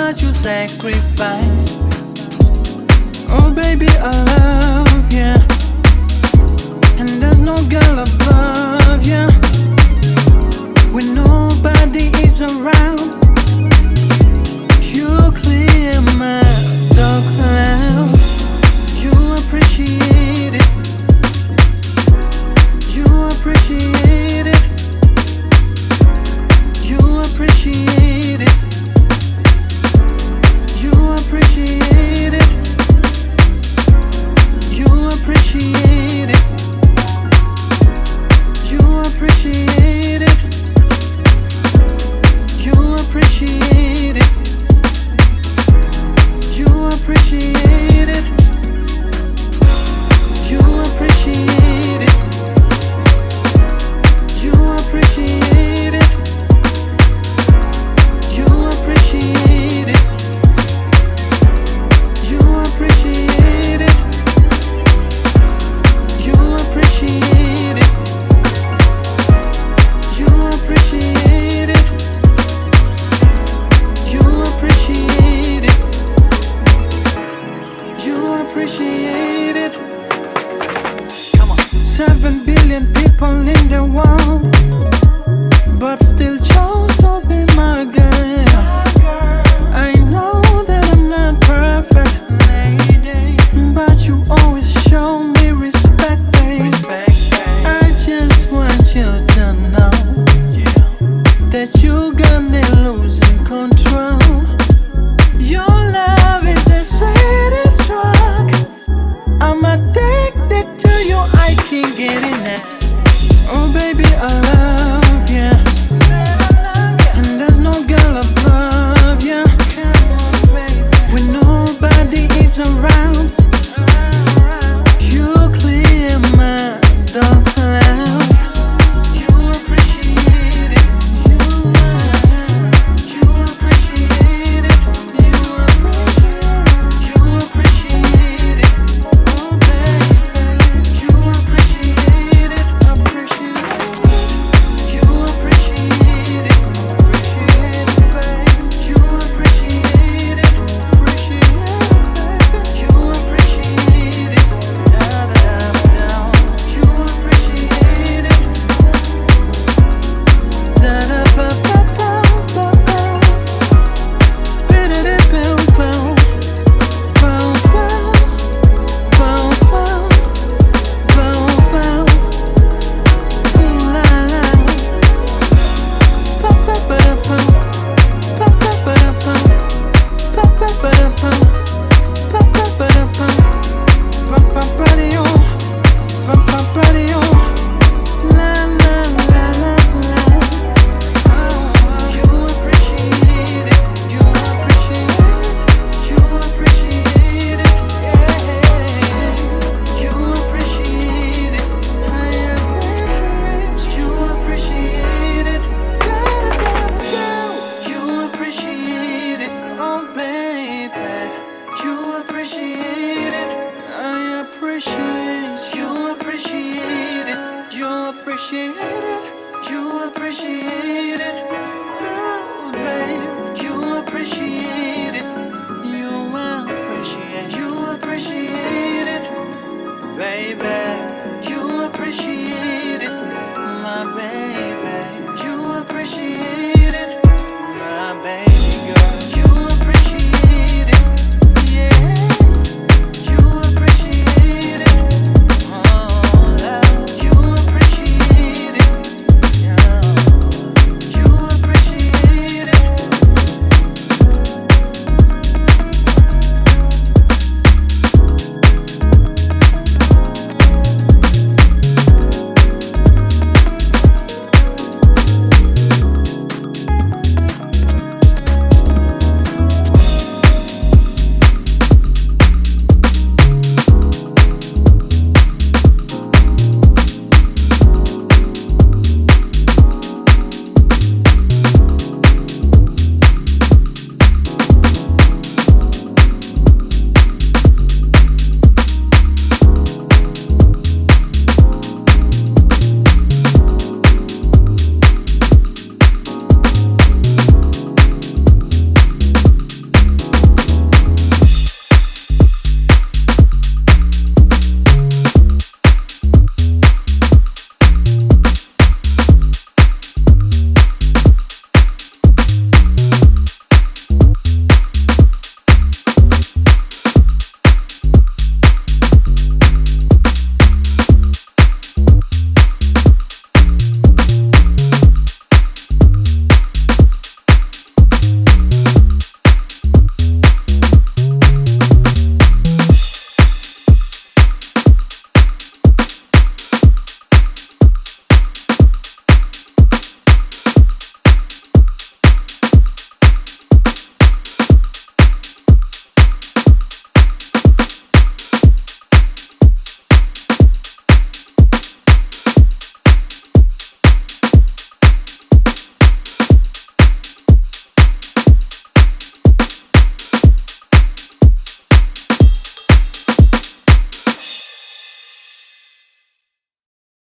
much you sacrifice. Oh baby, I love ya, and there's no girl above ya. When nobody is around, you clear my dark cloud. You appreciate it. You appreciate it. You appreciate it. You appreciate it. You appreciate it. You appreciate it. You appreciate it. You appreciate it. You appreciate it. You appreciate it. You appreciate it. You appreciate it. You appreciate it. You appreciate it. You appreciate it. You appreciate it. Come on. 7 billion people in the world, but still chose to be my girl. I know that I'm not perfect, lady, but you always show me respect, babe. I just want you to know that you got me losing control. Your love is the sweetest drug. I'm addicted to you, I can't get enough. Oh baby, I love ya, and there's no girl above ya. When nobody is around, you clear my dark cloud. You appreciate it. You appreciate it. You appreciate it. Oh baby, you appreciate it. Appreciate it. You appreciate it. Appreciate it, babe. You appreciate it. Appreciate it, baby. You appreciate it. Da da da da. You appreciate it. Da da ba ba ba ba ba. Ba da da bow bow. Bow bow. Bow bow. Bow bow. Ooh la la. Pa pa ba da pum. Pa pa ba da pum. Pa pa ba da pum. Pa pa ba da pum. Pa pa ba da yo. Pa pa ba da yo. La la la la la. You appreciate it. You appreciate it. You appreciate it. Yeah. You appreciate it. I appreciate. You appreciate it. You appreciate it. Oh baby, you appreciate it. I appreciate. You appreciate it. You appreciate it. You appreciate it.